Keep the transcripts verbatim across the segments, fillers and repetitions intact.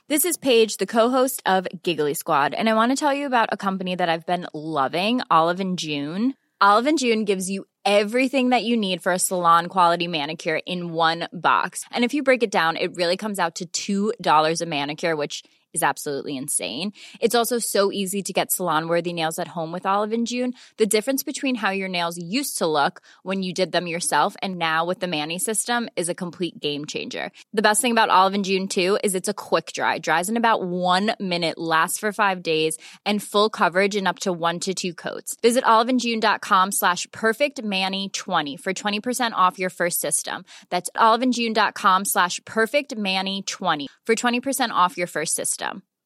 This is Paige, the co-host of Giggly Squad, and I want to tell you about a company that I've been loving, Olive and June. Olive and June gives you everything that you need for a salon-quality manicure in one box. And if you break it down, it really comes out to two dollars a manicure, which is absolutely insane. It's also so easy to get salon-worthy nails at home with Olive and June. The difference between how your nails used to look when you did them yourself and now with the Mani system is a complete game changer. The best thing about Olive and June, too, is it's a quick dry. Dries in about one minute, lasts for five days, and full coverage in up to one to two coats. Visit oliveandjune.com slash perfectmani20 for twenty percent off your first system. That's oliveandjune.com slash perfectmani20 for twenty percent off your first system.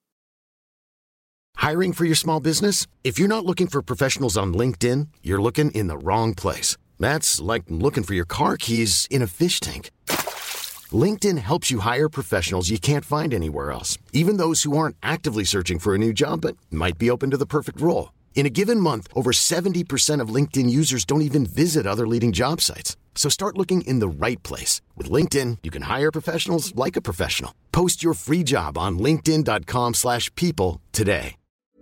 Hiring for your small business? If you're not looking for professionals on LinkedIn, you're looking in the wrong place. That's like looking for your car keys in a fish tank. LinkedIn helps you hire professionals you can't find anywhere else, even those who aren't actively searching for a new job but might be open to the perfect role. In a given month, over seventy percent of LinkedIn users don't even visit other leading job sites. So start looking in the right place. With LinkedIn, you can hire professionals like a professional. Post your free job on linkedin.com slash people today.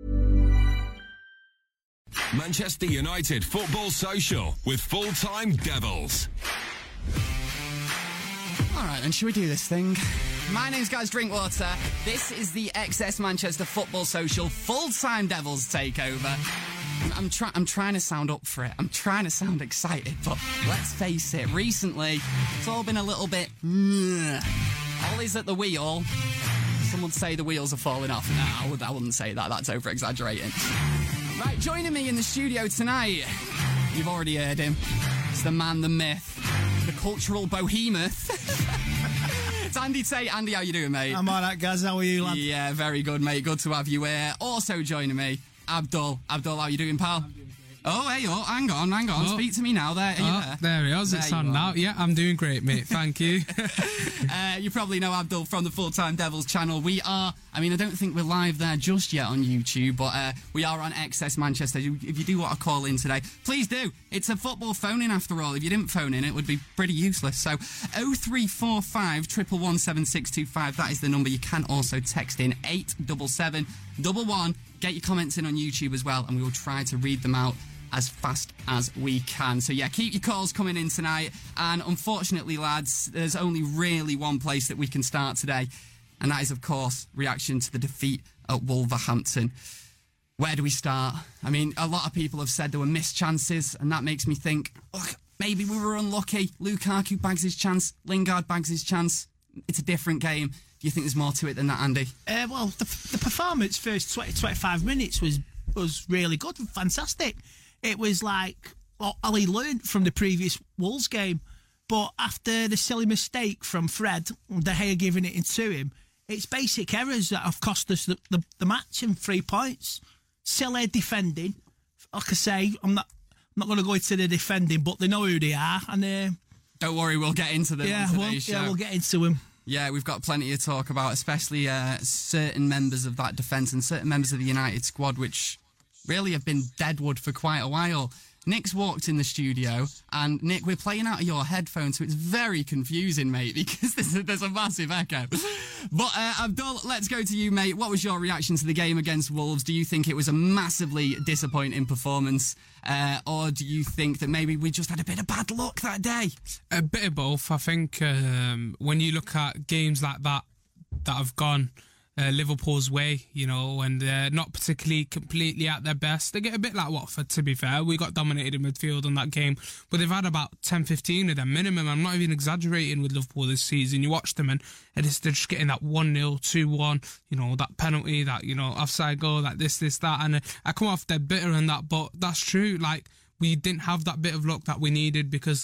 Manchester United Football Social with Full-Time Devils. All right, then, should we do this thing? My name's Guys Drinkwater. This is the X S Manchester Football Social Full-Time Devils takeover. I'm, I'm, try- I'm trying to sound up for it. I'm trying to sound excited, but let's face it, recently, it's all been a little bit... Ollie's at the wheel. Some would say the wheels are falling off. No, I, would, I wouldn't say that. That's over-exaggerating. Right, joining me in the studio tonight, you've already heard him. It's the man, the myth, the cultural behemoth. It's Andy Tate. Andy, how you doing, mate? I'm all right, guys. How are you, lad? Yeah, very good, mate. Good to have you here. Also joining me, Abdul. Abdul, how you doing, pal? Oh, hey, oh, hang on, hang on. Oh. Speak to me now. There, oh, there? there he is. It's on now. Yeah, I'm doing great, mate. Thank you. uh, you probably know Abdul from the Full-Time Devils channel. We are, I mean, I don't think we're live there just yet on YouTube, but uh, we are on X S Manchester. If you do want to call in today, please do. It's a football phone-in after all. If you didn't phone in, it would be pretty useless. So, oh three four five, one one one, seven six two five. That is the number. You can also text in eight seven seven, one one. Get your comments in on YouTube as well, and we will try to read them out as fast as we can. So yeah, keep your calls coming in tonight. And unfortunately, lads, there's only really one place that we can start today, and that is, of course, reaction to the defeat at Wolverhampton. Where do we start? I mean, a lot of people have said there were missed chances, and that makes me think, look, maybe we were unlucky. Lukaku bags his chance, Lingard bags his chance. It's a different game. Do you think there's more to it than that, Andy? Uh, well, the, the performance first twenty, twenty-five minutes was was really good, fantastic. It was like what Ali learned from the previous Wolves game. But after the silly mistake from Fred, De Gea giving it into him, it's basic errors that have cost us the, the, the match and three points. Silly defending. Like I say, I'm not I'm not going to go into the defending, but they know who they are. And uh, don't worry, we'll get into them yeah, on well, today's show. Yeah, we'll get into them. Yeah, we've got plenty to talk about, especially uh, certain members of that defence and certain members of the United squad, which really have been deadwood for quite a while. Nick's walked in the studio, and Nick, we're playing out of your headphones, so it's very confusing, mate, because there's a, there's a massive echo. But uh, Abdul, let's go to you, mate. What was your reaction to the game against Wolves? Do you think it was a massively disappointing performance, uh, or do you think that maybe we just had a bit of bad luck that day? A bit of both. I think um, when you look at games like that that have gone Uh, Liverpool's way, you know, and they're not particularly completely at their best. They get a bit like Watford, to be fair. We got dominated in midfield on that game, but they've had about ten fifteen of them minimum. I'm not even exaggerating with Liverpool this season. You watch them and it's, they're just getting that one nil, two one, you know, that penalty, that, you know, offside goal, that this, this, that. And uh, I come off they're bitter and that, but that's true. Like, we didn't have that bit of luck that we needed because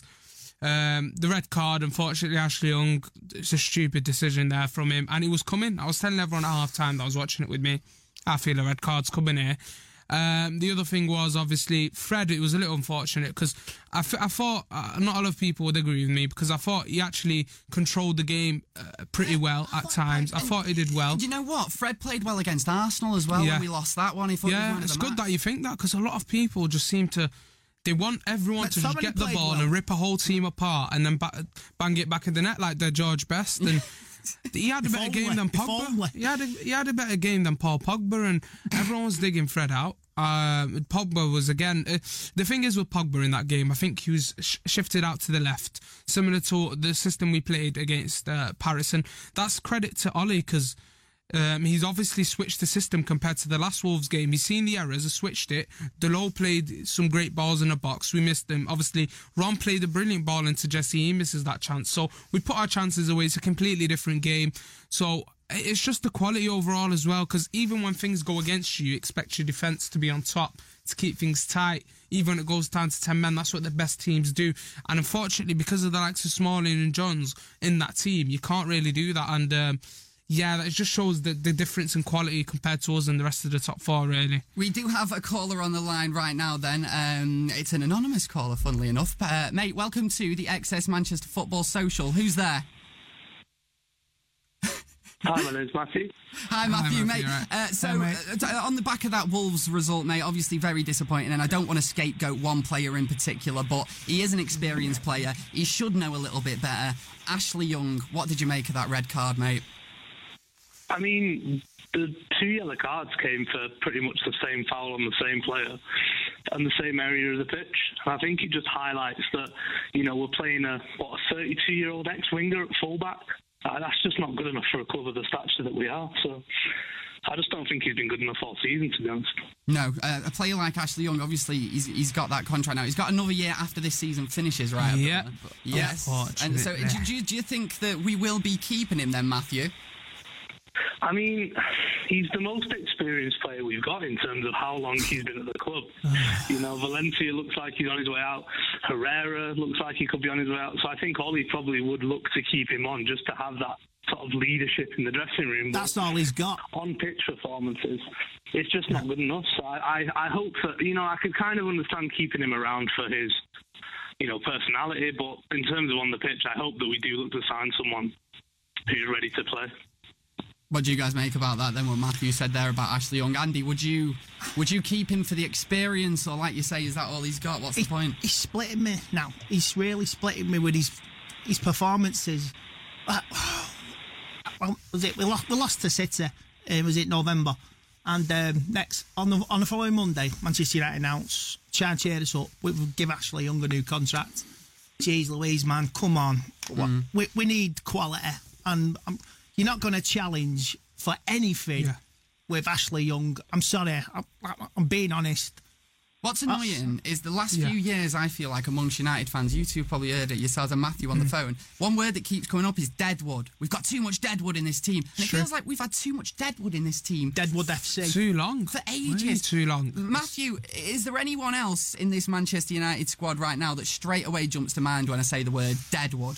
Um, the red card, unfortunately, Ashley Young, it's a stupid decision there from him, and he was coming. I was telling everyone at half time that was watching it with me, I feel a red card's coming here. Um, the other thing was, obviously, Fred, it was a little unfortunate because I, f- I thought, uh, not a lot of people would agree with me, because I thought he actually controlled the game uh, pretty well at times. I thought he did well. Do you know what? Fred played well against Arsenal as well yeah. when we lost that one. He thought yeah, he it's the good match. that you think that, because a lot of people just seem to... They want everyone but to just get the ball well. and rip a whole team apart and then ba- bang it back in the net like they're George Best. And he had a If better only, game than if Pogba. only. He had a, he had a better game than Paul Pogba, and everyone was digging Fred out. Um, Pogba was again. Uh, the thing is with Pogba in that game, I think he was sh- shifted out to the left, similar to the system we played against uh, Paris, and that's credit to Ollie because. Um, he's obviously switched the system compared to the last Wolves game. He's seen the errors, has switched it. Delo played some great balls in the box. We missed them. Obviously, Ron played a brilliant ball into Jesse. He misses that chance. So we put our chances away. It's a completely different game. So it's just the quality overall as well, because even when things go against you, you expect your defence to be on top, to keep things tight. Even when it goes down to ten men, that's what the best teams do. And unfortunately, because of the likes of Smalling and Johns in that team, you can't really do that. And um, yeah, that just shows the, the difference in quality compared to us and the rest of the top four, really. We do have a caller on the line right now then. Um, it's an anonymous caller, funnily enough. Uh, mate, welcome to the X S Manchester Football Social. Who's there? Hi, my name's Matthew. Hi, Matthew, Hi, Matthew, mate. right. Uh, so, Hi, mate. uh, on the back of that Wolves result, mate, obviously very disappointing, and I don't want to scapegoat one player in particular, but he is an experienced player. He should know a little bit better. Ashley Young, what did you make of that red card, mate? I mean, the two yellow cards came for pretty much the same foul on the same player and the same area of the pitch. And I think it just highlights that, you know, we're playing a, what, a thirty-two-year-old ex-winger at fullback. Uh, that's just not good enough for a club of the stature that we are. So I just don't think he's been good enough all season, to be honest. No, uh, a player like Ashley Young, obviously, he's, he's got that contract now. He's got another year after this season finishes, right? Yeah. But yes. And so, do, do, do you think that we will be keeping him then, Matthew? I mean, he's the most experienced player we've got in terms of how long he's been at the club. You know, Valencia looks like he's on his way out. Herrera looks like he could be on his way out. So I think Ollie probably would look to keep him on just to have that sort of leadership in the dressing room. That's but all he's got. On-pitch performances, it's just not good enough. So I, I, I hope that, you know, I could kind of understand keeping him around for his, you know, personality. But in terms of on the pitch, I hope that we do look to sign someone who's ready to play. What do you guys make about that then, what Matthew said there about Ashley Young? Andy, would you would you keep him for the experience, or like you say, is that all he's got? What's he, the point? He's splitting me now. He's really splitting me with his his performances. Uh, well, was it we lost? We lost to City. Uh, was it November? And um, next on the on the following Monday, Manchester United announced, try and cheer us up. We will give Ashley Young a new contract. Jeez Louise, man, come on. Mm. We we need quality, and um, you're not going to challenge for anything yeah. with Ashley Young. I'm sorry, I'm, I'm being honest. What's annoying That's, is the last yeah. few years, I feel like amongst United fans, you two probably heard it yourselves and Matthew on mm. the phone, one word that keeps coming up is deadwood. We've got too much deadwood in this team. And it True. feels like we've had too much deadwood in this team. Deadwood F C. Too long. For ages. Way too long. Matthew, is there anyone else in this Manchester United squad right now that straight away jumps to mind when I say the word deadwood?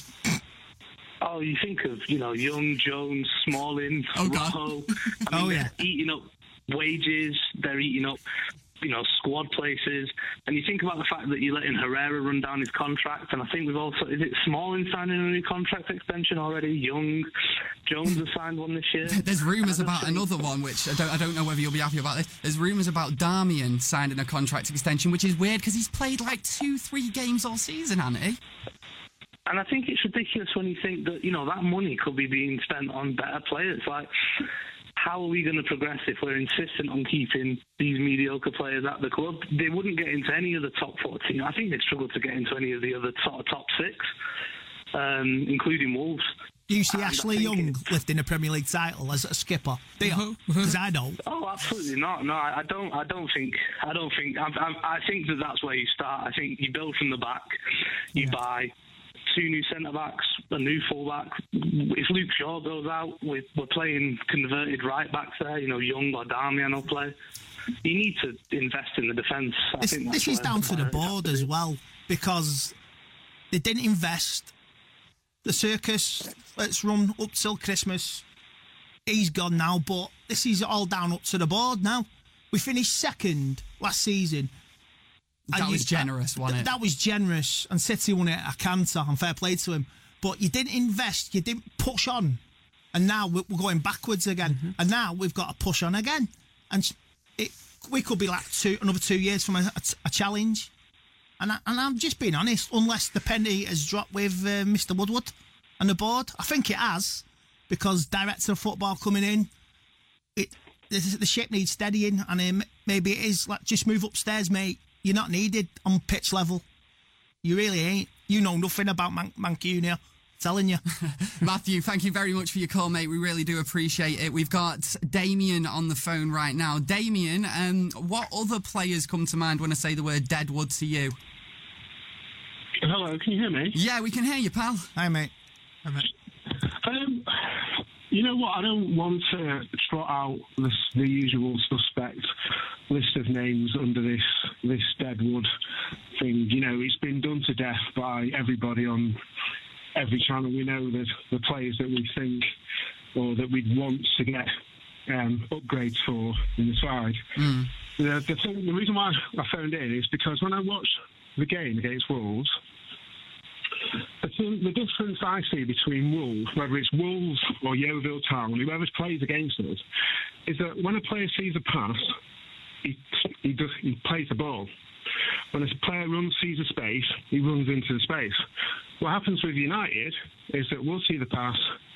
Oh, you think of, you know, Young, Jones, Smalling, oh, God. Rojo. I mean, oh, yeah. They're eating up wages, they're eating up, you know, squad places. And you think about the fact that you're letting Herrera run down his contract. And I think we've also, is it Smalling signing a new contract extension already? Young, Jones has signed one this year. There's rumours about think... another one, which I don't, I don't know whether you'll be happy about this. There's rumours about Darmian signing a contract extension, which is weird because he's played like two, three games all season, hasn't he? And I think it's ridiculous when you think that, you know, that money could be being spent on better players. Like, how are we going to progress if we're insistent on keeping these mediocre players at the club? They wouldn't get into any of the top fourteen. I think they'd struggle to get into any of the other top, top six, um, including Wolves. Do you see and Ashley Young lifting a Premier League title as a skipper? Do you? Because I don't. Oh, absolutely not. No, I don't. I don't think. I don't think. I, I, I think that that's where you start. I think you build from the back. You yeah. buy two new centre-backs, a new full-back. If Luke Shaw goes out, we're, we're playing converted right-backs there, you know, Young or Darmian will play. You need to invest in the defence. This, this is down to the board as well, because they didn't invest. The circus, let's run up till Christmas. He's gone now, but this is all down up to the board now. We finished second last season. That and was you, generous, that, wasn't it? That was generous, and City won it at a canter, and fair play to him. But you didn't invest, you didn't push on, and now we're going backwards again. Mm-hmm. And now we've got to push on again, and it, we could be like two, another two years from a, a, a challenge. And, I, and I'm just being honest, unless the penny has dropped with uh, Mister Woodward and the board. I think it has, because director of football coming in, it the, the ship needs steadying, and um, maybe it is like, just move upstairs, mate. You're not needed on pitch level. You really ain't. You know nothing about Man- Mancunia. Telling you. Matthew, thank you very much for your call, mate. We really do appreciate it. We've got Damien on the phone right now. Damien, um, what other players come to mind when I say the word Deadwood to you? Hello, can you hear me? Yeah, we can hear you, pal. Hi, mate. Hi, mate. Um, you know what? I don't want to trot out this, the usual suspect list of names under this this Deadwood thing. You know, it's been done to death by everybody on every channel. We know that the players that we think or that we'd want to get um, upgrades for in the side. Mm. The, the, thing, the reason why I phoned in is because when I watched the game against Wolves, the, thing, the difference I see between Wolves, whether it's Wolves or Yeovil Town, whoever plays against us, is that when a player sees a pass, he, he, does, he plays the ball. When a player runs, sees a space, he runs into the space. What happens with United is that we'll see the pass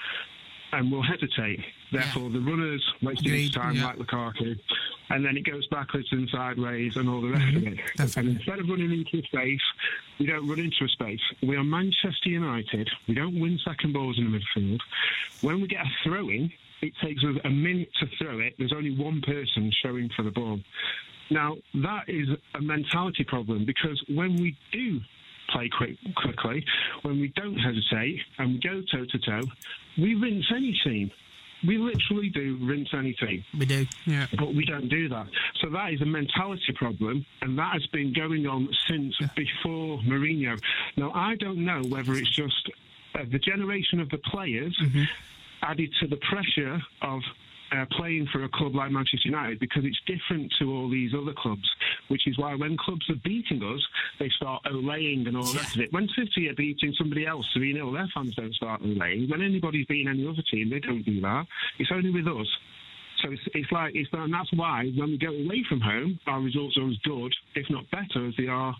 and we'll hesitate. Therefore, yeah. the runners waste his time, yeah. like Lukaku, and then it goes backwards and sideways and all the rest mm-hmm. of it. Definitely. And instead of running into a space, we don't run into a space. We are Manchester United. We don't win second balls in the midfield. When we get a throw-in, it takes us a minute to throw it. There's only one person showing for the ball. Now, that is a mentality problem, because when we do play quick, quickly, when we don't hesitate and we go toe-to-toe, we rinse any team. We literally do rinse any team. We do, yeah. But we don't do that. So that is a mentality problem, and that has been going on since yeah. before Mourinho. Now, I don't know whether it's just uh, the generation of the players mm-hmm. added to the pressure of Uh, playing for a club like Manchester United, because it's different to all these other clubs, which is why when clubs are beating us, they start olaying and all the rest of it. When City are beating somebody else three nil, their fans don't start olaying. When anybody's beating any other team, they don't do that. It's only with us. So it's, it's like, it's, and that's why when we go away from home, our results are as good, if not better, as they are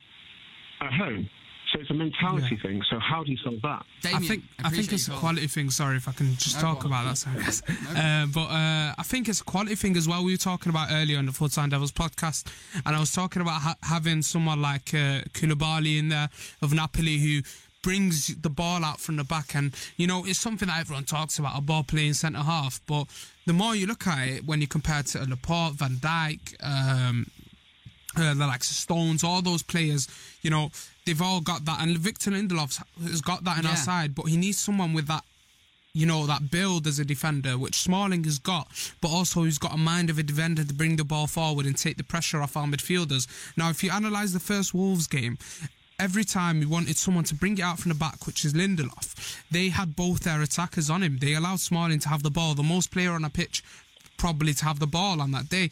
at home. So it's a mentality yeah. thing. So how do you solve that? Damien, I think I think it's a quality thing. Sorry if I can just no, talk about that. Sorry. No. Uh, but uh, I think it's a quality thing as well. We were talking about earlier on the Full Time Devils podcast, and I was talking about ha- having someone like uh, Koulibaly in there of Napoli who brings the ball out from the back, and you know it's something that everyone talks about, a ball playing centre half. But the more you look at it, when you compare it to Laporte, Van Dijk, um, Uh, the likes of Stones, all those players, you know, they've all got that, and Victor Lindelof has got that in yeah. our side, but he needs someone with that, you know, that build as a defender, which Smalling has got, but also he's got a mind of a defender to bring the ball forward and take the pressure off our midfielders. Now, if you analyse the first Wolves game, every time we wanted someone to bring it out from the back, which is Lindelof, they had both their attackers on him. They allowed Smalling to have the ball, the most player on a pitch probably to have the ball on that day.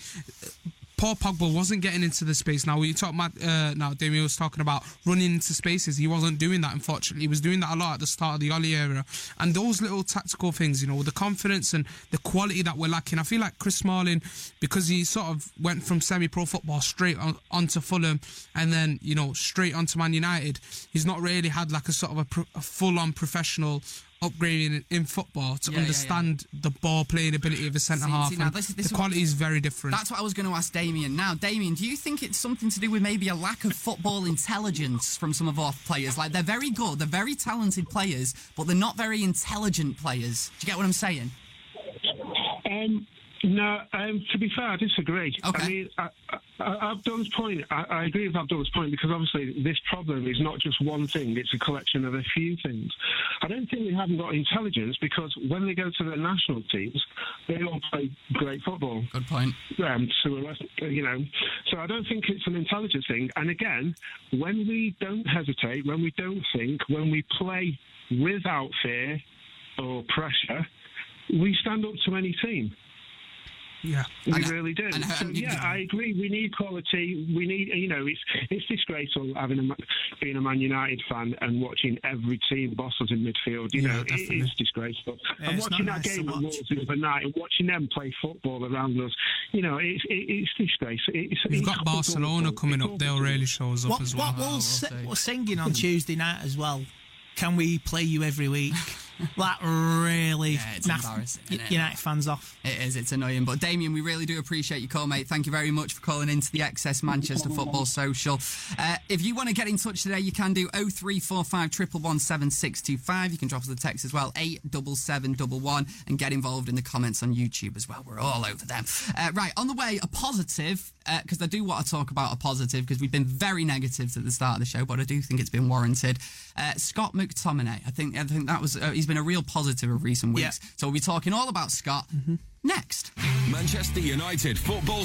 Paul Pogba wasn't getting into the space. Now, we talk about, uh, now Damien was talking about running into spaces. He wasn't doing that, unfortunately. He was doing that a lot at the start of the Oli era. And those little tactical things, you know, the confidence and the quality that we're lacking. I feel like Chris Smalling, because he sort of went from semi-pro football straight on, onto Fulham and then, you know, straight onto Man United, he's not really had like a sort of a, pro- a full-on professional upgrading in football to yeah, understand yeah, yeah. the ball playing ability of a centre half. See, now, this, this the quality is very different. That's what I was going to ask Damien. Now, Damien, do you think it's something to do with maybe a lack of football intelligence from some of our players? Like, they're very good, they're very talented players, but they're not very intelligent players. Do you get what I'm saying? Um, no, um, to be fair, I disagree. Okay. I mean, I, I, Abdul's point, I, I agree with Abdul's point, because obviously this problem is not just one thing, it's a collection of a few things. I don't think they haven't got intelligence, because when they go to their national teams, they all play great football. Good point. Um, so, you know, so I don't think it's an intelligence thing. And again, when we don't hesitate, when we don't think, when we play without fear or pressure, we stand up to any team. Yeah, we and, really do. And, so, and, yeah, I agree. We need quality. We need, you know, it's it's disgraceful having a, being a Man United fan and watching every team boss us in midfield. You yeah, know, definitely. it is disgraceful. Yeah, and watching that nice game at Wolves the other night and watching them play football around us, you know, it's it, it's disgraceful. It's, We've it's got Barcelona coming up. They'll really show us up what, as well. What Wolves were singing on Tuesday night as well. Can we play you every week? That really yeah, it's naff- embarrassing, y- isn't it? United fans off. It is, it's annoying. But Damien, we really do appreciate your call, mate. Thank you very much for calling into the X S Manchester Football Social. Uh, if you want to get in touch today, you can do oh three four five, one one one, seven six two five. You can drop us a text as well, eight seven seven one one, and get involved in the comments on YouTube as well. We're all over them. Uh, right, on the way, a positive, because uh, I do want to talk about a positive, because we've been very negative at the start of the show, but I do think it's been warranted. Uh, Scott McTominay, I think I think that was uh, he's been a real positive of recent weeks. Yeah. So we'll be talking all about Scott mm-hmm. next. Manchester United Football.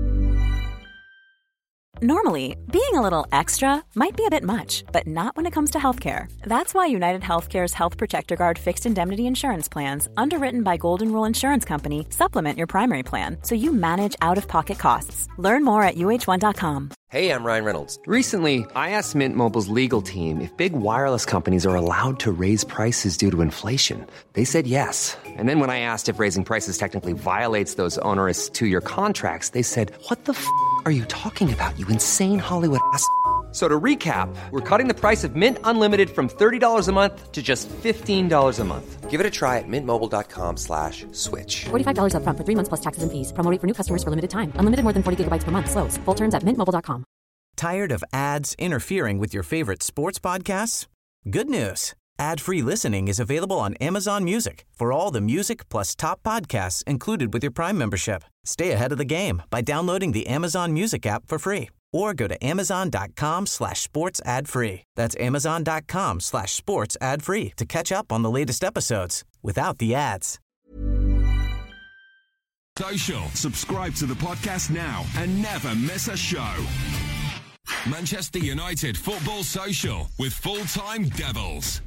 Normally, being a little extra might be a bit much, but not when it comes to healthcare. That's why United Healthcare's Health Protector Guard fixed indemnity insurance plans, underwritten by Golden Rule Insurance Company, supplement your primary plan so you manage out-of-pocket costs. Learn more at U H one dot com. Hey, I'm Ryan Reynolds. Recently, I asked Mint Mobile's legal team if big wireless companies are allowed to raise prices due to inflation. They said yes. And then when I asked if raising prices technically violates those onerous two-year contracts, they said, what the f*** are you talking about, you insane Hollywood ass f- So to recap, we're cutting the price of Mint Unlimited from thirty dollars a month to just fifteen dollars a month. Give it a try at mintmobile.com slash switch. forty-five dollars up front for three months plus taxes and fees. Promo rate for new customers for limited time. Unlimited more than forty gigabytes per month. Slows full terms at mint mobile dot com. Tired of ads interfering with your favorite sports podcasts? Good news. Ad-free listening is available on Amazon Music for all the music plus top podcasts included with your Prime membership. Stay ahead of the game by downloading the Amazon Music app for free or go to amazon.com slash sports ad free. That's amazon.com slash sports ad free to catch up on the latest episodes without the ads. Social. Subscribe to the podcast now and never miss a show. Manchester United Football Social with Full-Time Devils.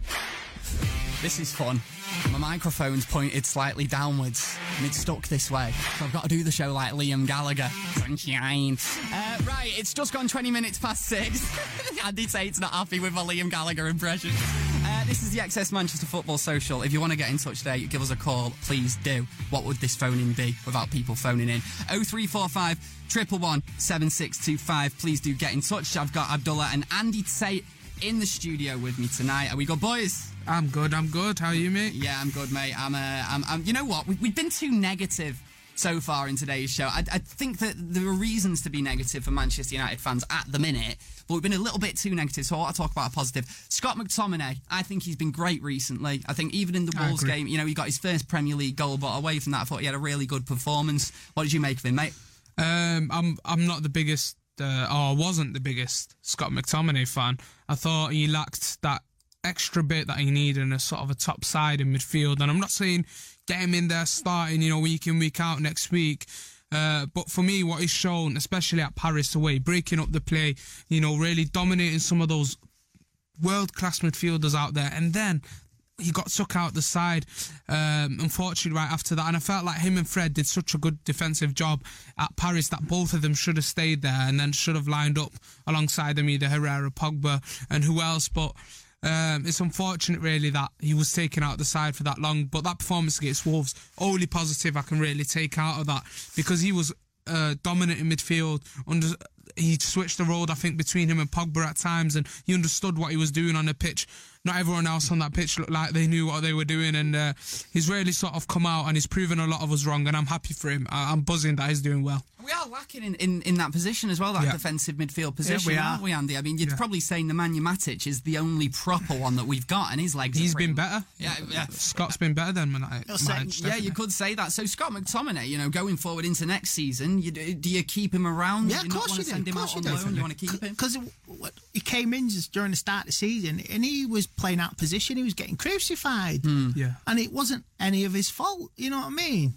This is fun. My microphone's pointed slightly downwards and it's stuck this way. So I've got to do the show like Liam Gallagher. Sunshine. Uh, right, it's just gone twenty minutes past six. Andy Tate's not happy with my Liam Gallagher impression. Uh, this is the X S Manchester Football Social. If you want to get in touch today, give us a call. Please do. What would this phoning be without people phoning in? oh three four five, one one one, seven six two five. Please do get in touch. I've got Abdullah and Andy Tate in the studio with me tonight. Are we good, boys? I'm good, I'm good. How are you, mate? Yeah, I'm good, mate. I'm, uh, I'm, I'm you know what? We've, we've been too negative so far in today's show. I, I think that there are reasons to be negative for Manchester United fans at the minute, but we've been a little bit too negative, so I want to talk about a positive. Scott McTominay, I think he's been great recently. I think even in the Wolves game, you know, he got his first Premier League goal, but away from that, I thought he had a really good performance. What did you make of him, mate? Um, I'm I'm not the biggest, uh, or wasn't the biggest Scott McTominay fan. I thought he lacked that extra bit that he needed in a sort of a top side in midfield. And I'm not saying get him in there starting, you know, week in, week out next week. Uh, but for me, what he's shown, especially at Paris away, breaking up the play, you know, really dominating some of those world-class midfielders out there. And then he got took out the side, um, unfortunately, right after that. And I felt like him and Fred did such a good defensive job at Paris that both of them should have stayed there and then should have lined up alongside them, either Herrera, Pogba, and who else. But Um, it's unfortunate, really, that he was taken out of the side for that long. But that performance against Wolves, only positive I can really take out of that, because he was uh, dominant in midfield. Under, he switched the road, I think, between him and Pogba at times, and he understood what he was doing on the pitch. Not everyone else on that pitch looked like they knew what they were doing, and uh, he's really sort of come out and he's proven a lot of us wrong, and I'm happy for him. I- I'm buzzing that he's doing well. We are lacking in, in, in that position as well, that yeah. defensive midfield position, Yeah, we aren't are. we, Andy? I mean, you're Yeah. probably saying Nemanja Matic is the only proper one that we've got, and his legs He's are pretty- been better. Yeah, yeah. Scott's been better than Matic. You'll say- Matic, Yeah, you definitely. could say that. So Scott McTominay, you know, going forward into next season, you, do you keep him around? Yeah, do of you not course want you to do. send Of him course out you on do. loan? You want to keep him? Because he came in just during the start of the season and he was playing out of position. He was getting crucified. Yeah. And it wasn't any of his fault, you know what I mean?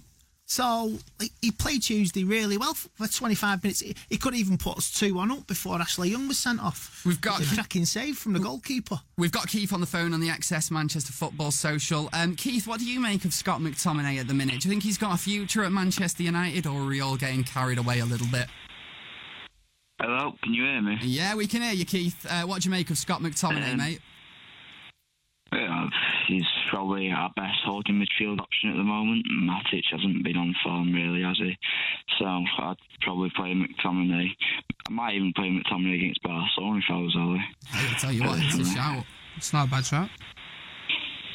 So like, he played Tuesday really well for, for twenty-five minutes. He, he could even put us two one up before Ashley Young was sent off. We've got- It's a cracking save from the goalkeeper. We've got Keith on the phone on the X S Manchester Football Social. Um, Keith, what do you make of Scott McTominay at the minute? Do you think he's got a future at Manchester United, or are we all getting carried away a little bit? Hello, can you hear me? Yeah, we can hear you, Keith. Uh, what do you make of Scott McTominay, Um, mate? Yeah, he's probably our best holding midfield option at the moment. Matic hasn't been on form really, has he? So I'd probably play McTominay. I might even play McTominay against Barcelona if I was Ollie. I tell you what, it's a shout. It's not a bad shot.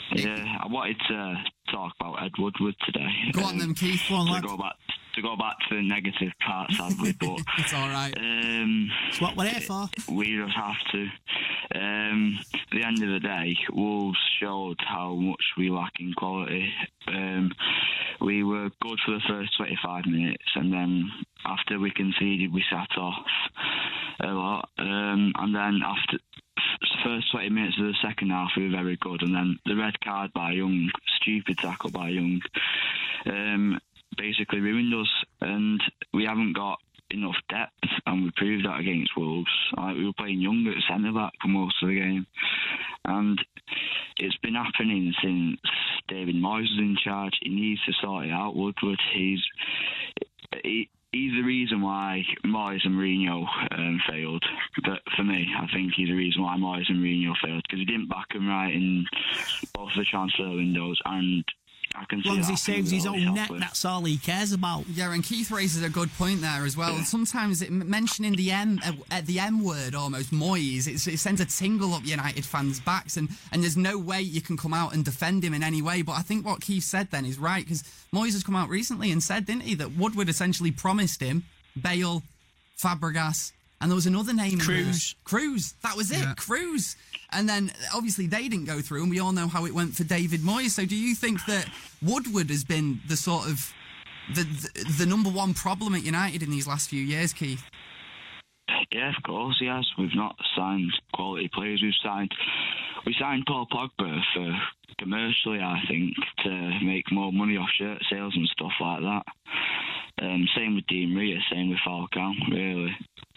Yeah, I wanted to talk about Ed Woodward today. Go on um, then, Keith. Go on, to lad. go back to go back to the negative part, sadly, but it's all right. Um, it's what we're here for. We just have to. Um, at the end of the day, Wolves showed how much we lack in quality. Um, we were good for the first twenty-five minutes, and then after we conceded, we sat off a lot. Um, and then after the first twenty minutes of the second half, we were very good. And then the red card by Young, stupid tackle by Young, um, basically ruined us. And we haven't got enough depth, and we proved that against Wolves. Like, we were playing Young at centre back for most of the game, and it's been happening since David Moyes was in charge. He needs to sort it out. Woodward, he's he, he's the reason why Moyes and Mourinho um, failed. But for me, I think he's the reason why Moyes and Mourinho failed, because he didn't back him right in both the transfer windows, and I can as long see as he that saves his really own neck, helpless. that's all he cares about. Yeah, and Keith raises a good point there as well. Yeah. Sometimes it, mentioning the M, uh, the M word almost, Moyes, it's, it sends a tingle up United fans' backs, and, and there's no way you can come out and defend him in any way. But I think what Keith said then is right, because Moyes has come out recently and said, didn't he, that Woodward essentially promised him Bale, Fabregas, and there was another name. Cruz. Cruz. That was it. Yeah. Cruz. And then, obviously, they didn't go through, and we all know how it went for David Moyes. So do you think that Woodward has been the sort of the, the, the number one problem at United in these last few years, Keith? Yeah, of course he has. We've not signed quality players. We've signed... We signed Paul Pogba for commercially, I think, to make more money off shirt sales and stuff like that. Um, same with Di Maria, same with Falcao, really.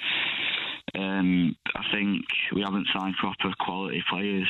Um, I think we haven't signed proper quality players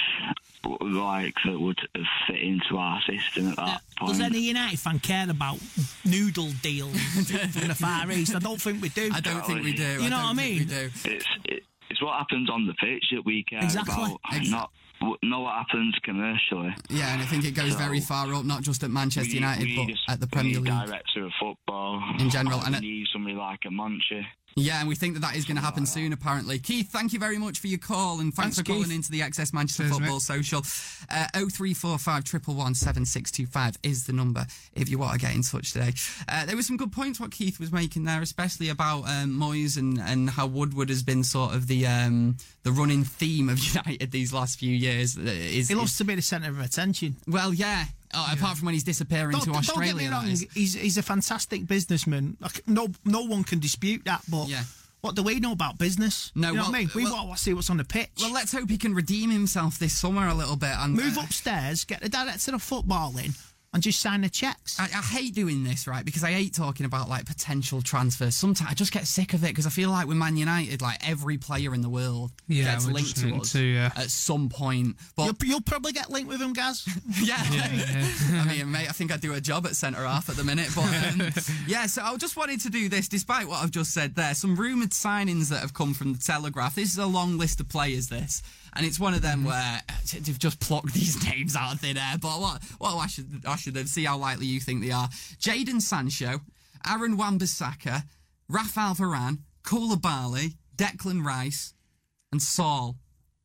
like that would have fit into our system at that uh, point. Does any United fan care about noodle deals from the Far East? I don't think we do. I don't think we do. You know what I mean? We do. It's, it, it's what happens on the pitch that we care exactly. about, exactly. not know what happens commercially. Yeah, and I think it goes so very far up, not just at Manchester we, United, we but just, at the Premier we need League. Director of football in general. And, and we need somebody like a Monchi. Yeah, and we think that that is going to happen soon, apparently. Keith, thank you very much for your call, and thanks, thanks for calling Keith. into the X S Manchester Cheers, Football mate. Social. Uh, oh three four five, one one one, seven six two five is the number if you want to get in touch today. Uh, there were some good points what Keith was making there, especially about um, Moyes and, and how Woodward has been sort of the um, the running theme of United these last few years. Is, he loves is, to be the centre of attention. Well, yeah. Oh, yeah. Apart from when he's disappearing don't, to Australia. Don't get me wrong, he's, he's a fantastic businessman. Like, no, no one can dispute that, but... Yeah. What do we know about business? No, you know well, what I mean? We well, want to see what's on the pitch. Well, let's hope he can redeem himself this summer a little bit. And move uh, upstairs, get the director of football in, and just sign the checks. I, I hate doing this, right? Because I hate talking about like potential transfers. Sometimes I just get sick of it because I feel like with Man United, like every player in the world yeah, gets linked to us to, yeah. at some point. But you'll, you'll probably get linked with him, Gaz. yeah, yeah, yeah. I mean, mate, I think I do a job at centre half at the minute. But um, yeah, so I just wanted to do this, despite what I've just said there. Some rumoured signings that have come from the Telegraph. This is a long list of players. This. And it's one of them where they've just plucked these names out of thin air. But what? Well, I should, I should see how likely you think they are. Jadon Sancho, Aaron Wan-Bissaka, Rafael Varane, Koulibaly, Declan Rice, and Saul.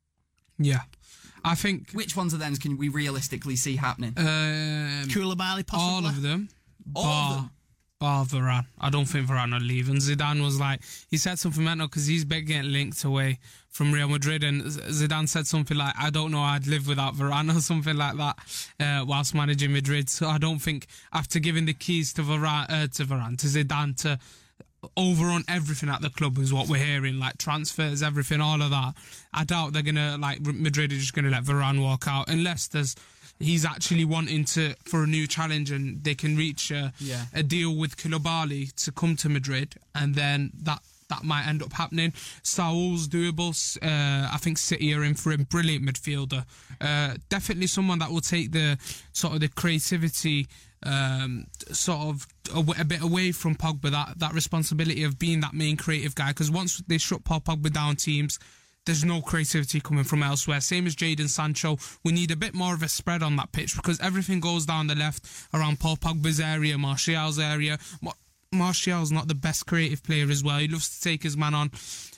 Yeah, I think. Which ones of them can we realistically see happening? Um, Koulibaly, possibly. All of them. All bar, of them. Bar Varane. I don't think Varane will leave. And Zidane was like, he said something mental because he's been getting linked away from Real Madrid. And Zidane said something like, I don't know I'd live without Varane or something like that uh, whilst managing Madrid. So I don't think after giving the keys to Varane, uh, to Varane, to Zidane, to overrun everything at the club is what we're hearing, like transfers, everything, all of that. I doubt they're going to, like, Madrid are just going to let Varane walk out unless there's he's actually wanting to for a new challenge and they can reach a, yeah. a deal with Koulibaly to come to Madrid, and then that that might end up happening. Saul's doable. Uh, I think City are in for a brilliant midfielder. Uh, definitely someone that will take the sort of the creativity um, sort of a, a bit away from Pogba, that, that responsibility of being that main creative guy, because once they shut Paul Pogba down, teams, there's no creativity coming from elsewhere. Same as Jadon Sancho. We need a bit more of a spread on that pitch because everything goes down the left around Paul Pogba's area, Martial's area. Martial's not the best creative player as well. He loves to take his man on.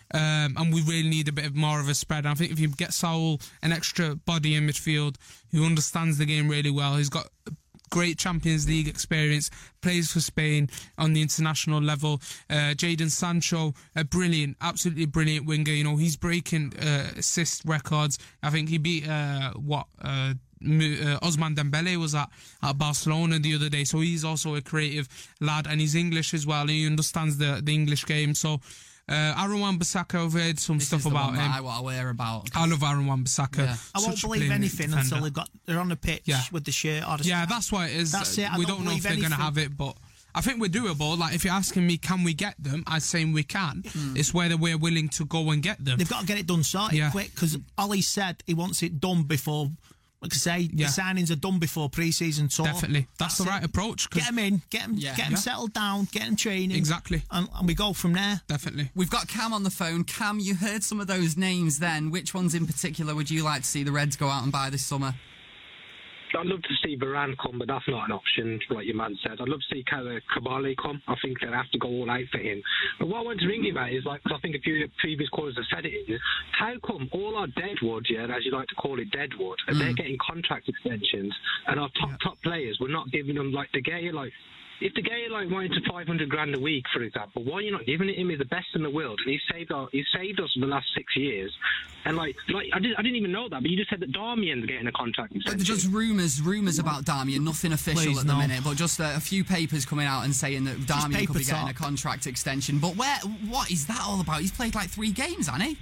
Um, and we really need a bit of more of a spread. And I think if you get Saul, an extra body in midfield who understands the game really well, who's got great Champions League experience, plays for Spain on the international level. Uh, Jadon Sancho, a brilliant, absolutely brilliant winger. You know, he's breaking uh, assist records. I think he beat, uh, what, uh, Uh, Ousmane Dembele was at, at Barcelona the other day, so he's also a creative lad, and he's English as well, and he understands the, the English game. So uh, Aaron Wan-Bissaka, I've heard some this stuff is the about one him. I want to hear about. I love Aaron Wan-Bissaka. Yeah. I won't believe anything defender. until they've got, they're on the pitch yeah. with the shirt or the Yeah, scarf. that's what it is. That's it. I we don't, don't know if they're going going to have it, but I think we're doable. Like, if you're asking me, can we get them? I'm saying we can. Mm. It's whether we're willing to go and get them. They've got to get it done sorted yeah. quick, because Ollie said he wants it done before. Like I say, yeah. the signings are done before pre-season tour. Definitely. That's, That's the right it. approach. Get them in, get them, yeah. get them yeah. settled down, get them training. Exactly. And, and we go from there. Definitely. We've got Cam on the phone. Cam, you heard some of those names then. Which ones in particular would you like to see the Reds go out and buy this summer? I'd love to see Varane come, but that's not an option, like your man said. I'd love to see Koulibaly come. I think they'll have to go all out for him. But what I want to ring you about is, like, cause I think a few previous callers have said it, is how come all our deadwood, yeah, as you like to call it, deadwood, and mm. they're getting contract extensions, and our top, yeah. top players, we're not giving them, like, De Gea, like, if De Gea like wanted to five hundred grand a week, for example, why are you not giving it him? He's the best in the world, and he's saved our, he's saved us for the last six years. And like, like I didn't, I didn't even know that, but you just said that Darmian's getting a contract extension. But just rumours, rumours about Darmian, nothing official Please, at the no. minute, but just a, a few papers coming out and saying that Darmian could be getting a contract extension. But where, what is that all about? He's played like three games, hasn't he?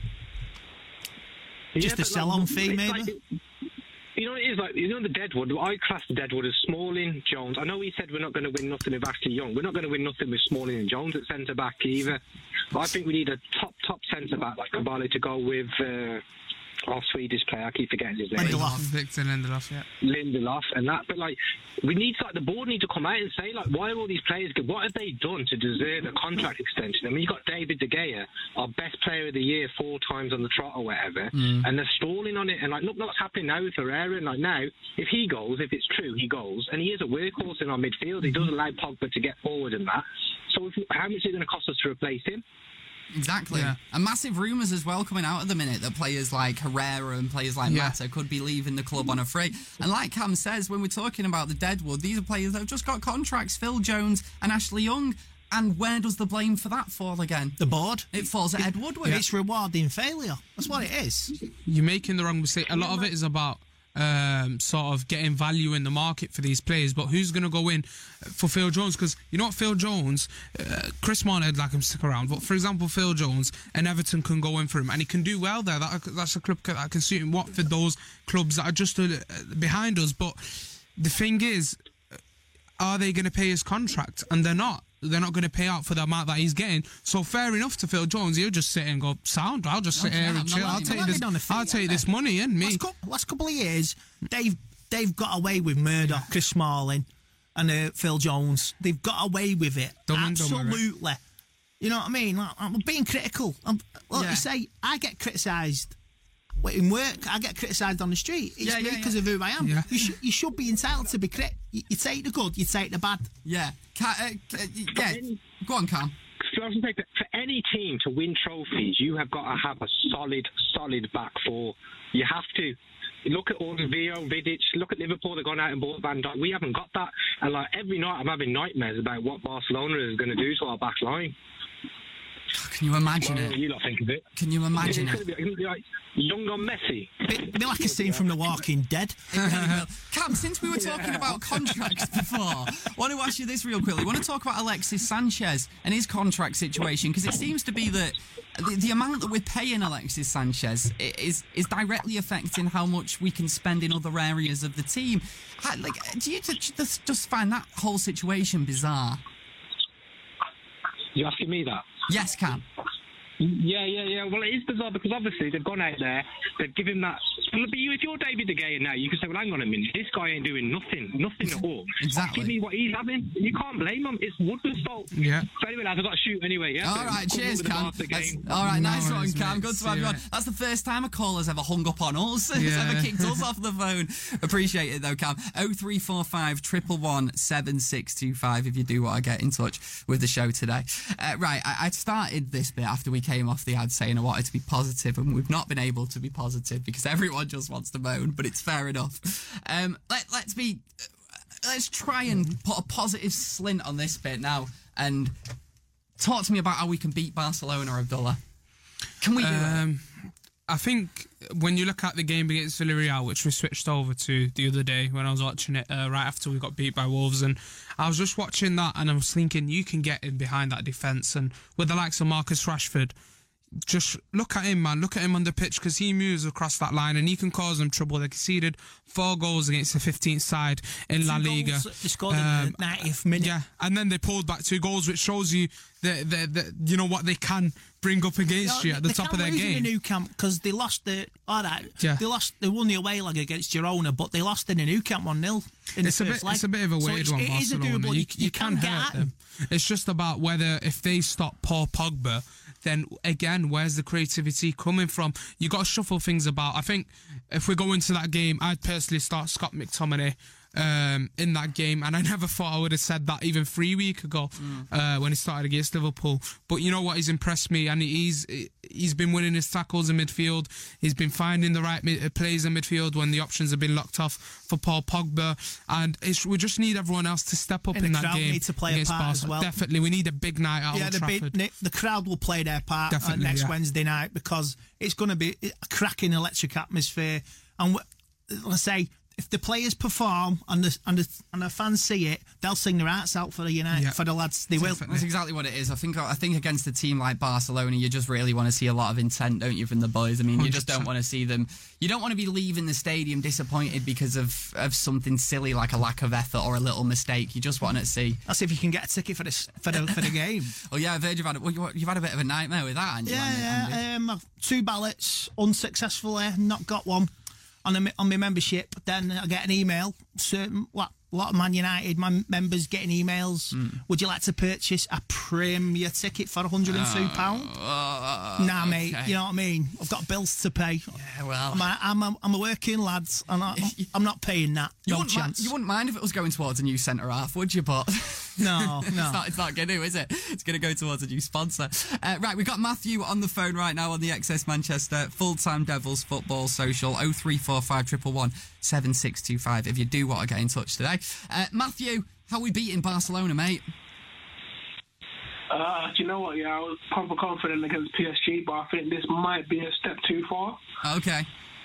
Yeah, just a sell-on like, fee, maybe. Like, you know what it is, like, you know the Deadwood, I class the Deadwood as Smalling, Jones. I know he said we're not going to win nothing with Ashley Young. We're not going to win nothing with Smalling and Jones at centre-back either. But I think we need a top, top centre-back like Koulibaly to go with uh, our Swedish player. I keep forgetting his name. Lindelof. Victor Lindelof, yeah. Lindelof and that. But, like, we need, like, the board need to come out and say, like, why are all these players good? What have they done to deserve a contract extension? I mean, you've got David De Gea, our best player of the year four times on the trot or whatever, mm. and they're stalling on it. And, like, look what's happening now with Herrera. And, like, now, if he goes, if it's true, he goes, and he is a workhorse in our midfield. He does allow Pogba to get forward and that. So if, how much is it going to cost us to replace him? Exactly. Yeah. And massive rumours as well coming out at the minute that players like Herrera and players like yeah. Mata could be leaving the club on a free. And like Cam says, when we're talking about the Deadwood, these are players that have just got contracts, Phil Jones and Ashley Young. And where does the blame for that fall again? The board. It falls at Ed Woodward. Yeah. It's rewarding failure. That's what it is. You're making the wrong mistake. A lot of it is about Um, sort of getting value in the market for these players, but who's going to go in for Phil Jones? Because you know what, Phil Jones, uh, Chris Martin would like him to stick around, but for example, Phil Jones and Everton can go in for him, and he can do well there. That, that's a club that can suit him. Watford, those clubs that are just uh, behind us. But the thing is, are they going to pay his contract? And they're not. They're not going to pay out for the amount that he's getting. So fair enough to Phil Jones. He'll just sit and go, sound, I'll just sit okay, here and chill. I'll take this, I'll take this money in, me. Last, co- last couple of years, they've, they've got away with murder, yeah. Chris Smalling and uh, Phil Jones. They've got away with it. Dumb Absolutely. You know what I mean? Like, I'm being critical. I'm, like yeah. you say, I get criticised. In work, I get criticised on the street. It's yeah, me yeah, because yeah. of who I am. Yeah. You, sh- you should be entitled to be critical. You, you take the good, you take the bad. Yeah. Ca- uh, uh, yeah. Go on, Cam. So I was saying that for any team to win trophies, you have got to have a solid, solid back four. You have to. Look at Olivio, Vidic. Look at Liverpool. They've gone out and bought Van Dijk. We haven't got that. And like every night, I'm having nightmares about what Barcelona is going to do to our back line. Can you imagine well, it? You lot think of it. Can you imagine it's it? It's going to be like young on Messi. Be, be like a scene from The Walking Dead. Cam, since we were talking yeah. about contracts before, I want to ask you this real quickly. I want to talk about Alexis Sanchez and his contract situation, because it seems to be that the, the amount that we're paying Alexis Sanchez is is directly affecting how much we can spend in other areas of the team. How, like, do you just, just find that whole situation bizarre? You asking me that? Yes, Cam. Yeah, yeah, yeah. Well, it is bizarre because obviously they've gone out there, they've given that But you, if you're David De Gea now, you can say, well, hang on a minute, this guy ain't doing nothing, nothing at all. Exactly. Give me what he's having. You can't blame him. It's Woodward's fault. Yeah. So anyway, lads, I've got to shoot anyway, yeah? All right, Good cheers, luck with the Cam. Barca That's- game. all right, No nice worries, one, Cam. mate. Good to See have you, you on. mate. That's the first time a caller's ever hung up on us. Has Yeah. ever kicked us off the phone. Appreciate it, though, Cam. oh three four five, one one one, seven six two five if you do want to get in touch with the show today. Uh, right, I, I started this bit after we came off the ad saying I wanted to be positive, and we've not been able to be positive because everyone just wants to moan, but it's fair enough. Um, let, let's be... Let's try and put a positive slint on this bit now and talk to me about how we can beat Barcelona, Abdullah. Can we do um, it? I think when you look at the game against Villarreal, which we switched over to the other day when I was watching it uh, right after we got beat by Wolves, and I was just watching that and I was thinking you can get in behind that defence, and with the likes of Marcus Rashford, just look at him, man. Look at him on the pitch because he moves across that line and he can cause them trouble. They conceded four goals against the fifteenth side in La Liga. Goals, they scored um, in the ninetieth minute. Yeah, and then they pulled back two goals, which shows you that, that, that you know what they can bring up against you, know, you at the top of their game. They Nou Camp because they lost the. All right, yeah. they lost. They won the away leg against Girona, but they lost in the Nou Camp one nil. It's a bit. Leg. It's a bit of a weird so one. It is a Barcelona. doable. You, You, you, you can, can hurt get them. It's just about whether if they stop Paul Pogba, then again, where's the creativity coming from? You got to shuffle things about. I think if we go into that game, I'd personally start Scott McTominay um, in that game, and I never thought I would have said that even three weeks ago mm. uh, when he started against Liverpool. But you know what? He's impressed me, and he's he's been winning his tackles in midfield. He's been finding the right mid- plays in midfield when the options have been locked off for Paul Pogba, and it's, we just need everyone else to step up and in the that crowd game. Need to play a part Barca. as well. Definitely, we need a big night out yeah, Old the, Trafford. big, the crowd will play their part uh, next yeah. Wednesday night because it's going to be a cracking electric atmosphere. And let's say if the players perform and the and the, and the fans see it, they'll sing their hearts out for the United yeah. for the lads. They will. That's exactly what it is. I think. I think against a team like Barcelona, you just really want to see a lot of intent, don't you, from the boys? I mean, you just don't want to see them. You don't want to be leaving the stadium disappointed because of, of something silly like a lack of effort or a little mistake. You just want to see. That's if you can get a ticket for this for the for the game. Oh yeah, I've heard you've had well, you've had a bit of a nightmare with that. Haven't you, yeah, yeah. Um, two ballots unsuccessfully, not got one. On, a, on my membership, then I get an email. Certain what, a lot of Man United my members getting emails. Mm. Would you like to purchase a Premier ticket for one hundred and two pounds? Uh, uh, nah, okay. mate. You know what I mean. I've got bills to pay. Yeah, well, I'm a, I'm a, I'm a working lad, and I, I'm not paying that. You no wouldn't chance. Mi- you wouldn't mind if it was going towards a new centre half, would you? But no, no, it's not. It's not going to, is it? It's going to go towards a new sponsor. Uh, right, we've got Matthew on the phone right now on the X S Manchester Full-Time Devils Football Social. Oh three four five one one one seven six two five. If you do want to get in touch today, uh, Matthew, how are we beating Barcelona, mate? Uh, do you know what? Yeah, I was proper confident against P S G, but I think this might be a step too far. Okay.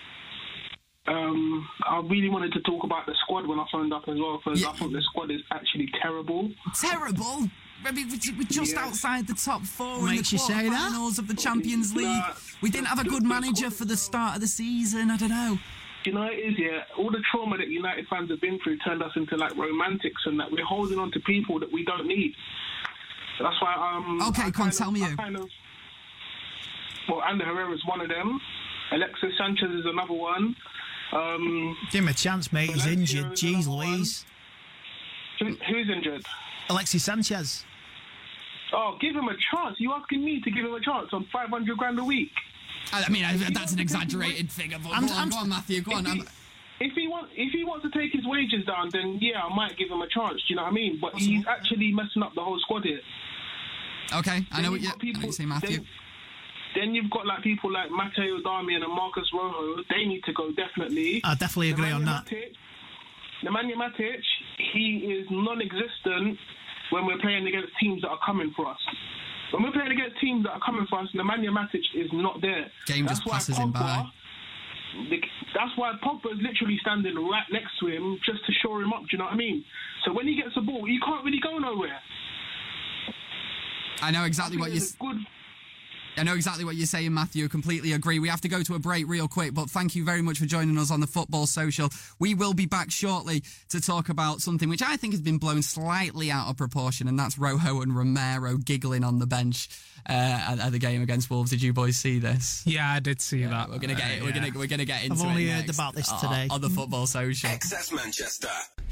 Um, I really wanted to talk about the squad when I phoned up as well, because yeah. I think the squad is actually terrible. Terrible? I mean, we're just yeah. outside the top four what in makes the you say that? quarterfinals of the Champions League. Nah, we didn't have a good manager for the start of the season. I don't know. You know, it is, yeah. All the trauma that United fans have been through turned us into, like, romantics, and that we're holding on to people that we don't need. So that's why, um... Okay, come on, tell me you. Kind of, well, Ander Herrera is one of them. Alexis Sanchez is another one. Um, Give him a chance, mate. He's injured. Jeez Louise. Who, who's injured? Alexis Sanchez. Oh, give him a chance. You asking me to give him a chance on five hundred grand a week? I mean, I, that's an exaggerated figure. But I'm, go, on, I'm, go on, Matthew. Go if on. He, if he wants, if he wants to take his wages down, then yeah, I might give him a chance. Do you know what I mean? But What's he's actually messing up the whole squad here. Okay, I know what, you, people, I know what you say, Matthew. Then, then you've got like people like Matteo Darmian and Marcus Rojo. They need to go, definitely. I definitely agree Nemanja on that. Matic, Nemanja Matic, he is non-existent when we're playing against teams that are coming for us. When we're playing against teams that are coming for us, Nemanja Matic is not there. Game that's just passes him by. The, that's why Pogba is literally standing right next to him just to shore him up, do you know what I mean? So when he gets the ball, he can't really go nowhere. I know exactly I what you're... Good, I know exactly what you're saying, Matthew. Completely agree. We have to go to a break real quick, but thank you very much for joining us on the Football Social. We will be back shortly to talk about something which I think has been blown slightly out of proportion, and that's Rojo and Romero giggling on the bench uh, at, at the game against Wolves. Did you boys see this? Yeah, I did see yeah, that. We're gonna get uh, it. We're yeah. gonna we're gonna get into I've only it heard next about this on- today. on the Football Social. Excess Manchester.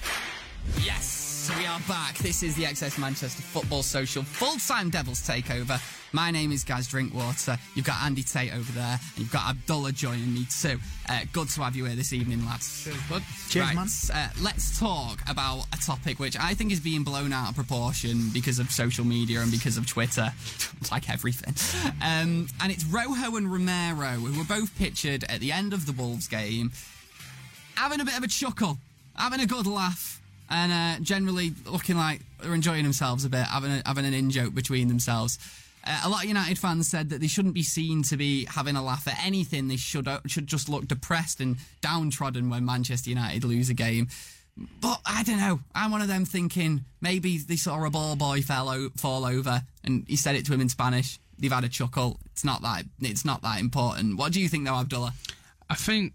Yes, we are back. This is the X S Manchester Football Social full-time Devils takeover. My name is Gaz Drinkwater. You've got Andy Tate over there, and you've got Abdullah joining me too. Uh, good to have you here this evening, lads. Cheers, bud. Cheers, right, man. Uh, let's talk about a topic which I think is being blown out of proportion because of social media and because of Twitter, like everything. Um, and it's Rojo and Romero, who were both pictured at the end of the Wolves game, having a bit of a chuckle, having a good laugh. And uh, generally looking like they're enjoying themselves a bit, having a, having an in-joke between themselves. Uh, a lot of United fans said that they shouldn't be seen to be having a laugh at anything. They should uh, should just look depressed and downtrodden when Manchester United lose a game. But I don't know. I'm one of them thinking maybe they saw a ball boy fell o- fall over and he said it to him in Spanish. They've had a chuckle. It's not that. It's not that important. What do you think, though, Abdullah? I think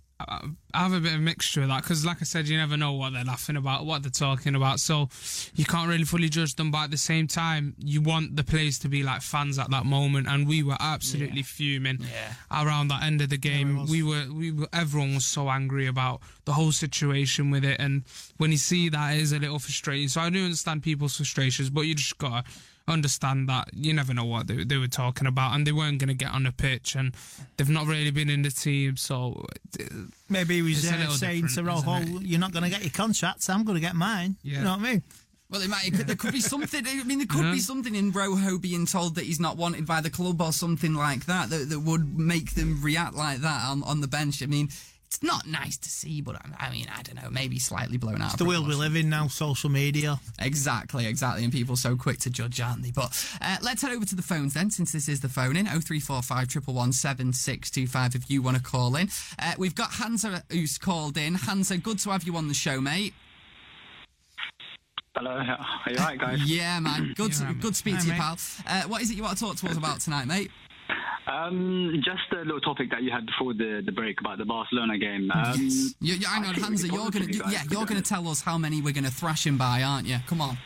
I have a bit of a mixture of that because, like I said, you never know what they're laughing about, what they're talking about, so you can't really fully judge them. But at the same time, you want the players to be like fans at that moment, and we were absolutely yeah. fuming yeah. around that end of the game. Yeah, we were, we were, everyone was so angry about the whole situation with it, and when you see that, it is a little frustrating. So I do understand people's frustrations, but you just gotta understand that you never know what they, they were talking about, and they weren't going to get on the pitch, and they've not really been in the team, so maybe he was it's a uh, little saying to different, Rojo, isn't it? you're not going to get your contract, so I'm going to get mine. Yeah. You know what I mean? Well, it might, it could, there could be something. I mean, there could Yeah. be something in Rojo being told that he's not wanted by the club or something like that that, that would make them react like that on, on the bench. I mean, it's not nice to see, but I, I mean, I don't know, maybe slightly blown out. It's of the world we proportion. live in now, social media. Exactly, exactly, and people so quick to judge, aren't they? But uh, let's head over to the phones then, since this is the phone in oh three four five, one one one, seven six two five if you want to call in. Uh, we've got Hansa who's called in. Hansa, good to have you on the show, mate. Hello, are you right, guys? Yeah, man, good, to, good to speak Hi, to you, mate. pal. Uh, what is it you want to talk to us about tonight, mate? Um, just a little topic that you had before the, the break about the Barcelona game. Um, Yes. You, you, hang I on, think Hansa, we you're positive, gonna, you guys, yeah, to you're be gonna honest. tell us how many we're gonna thrash him by, aren't you? Come on.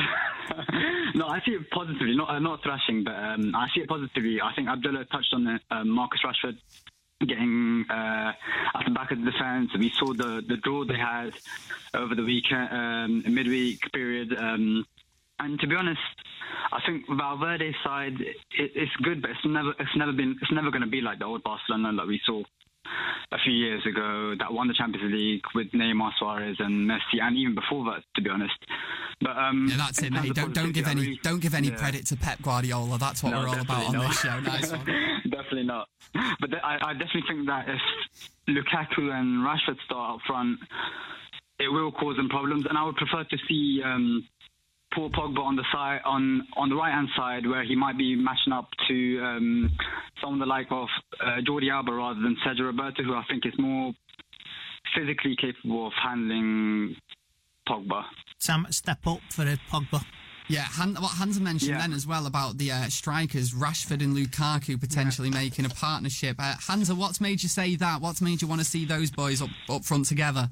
No, I see it positively, not uh, not thrashing, but um, I see it positively. I think Abdullah touched on it, um, Marcus Rashford getting uh, at the back of the defence. We saw the, the draw they had over the weekend, um, midweek period. Um, and to be honest, I think Valverde's side, it, it's good, but it's never it's never been it's never going to be like the old Barcelona that we saw a few years ago that won the Champions League with Neymar, Suarez, and Messi, and even before that, to be honest. But um, Yeah, that's it, in terms mate. of Don't don't give positivity, I any really- don't give any yeah. credit to Pep Guardiola. That's what No, we're all about on definitely this show. not. Nice one. Definitely not. But th- I, I definitely think that if Lukaku and Rashford start up front, it will cause them problems. And I would prefer to see um, Paul Pogba on the side, on on the right hand side, where he might be matching up to um, someone the like of uh, Jordi Alba rather than Sergio Roberto, who I think is more physically capable of handling Pogba. Sam, step up for uh, Pogba. Yeah, Han, what Hansa mentioned Yeah. then as well about the uh, strikers, Rashford and Lukaku potentially making a partnership. Uh, Hansa, what's made you say that? What's made you want to see those boys up, up front together?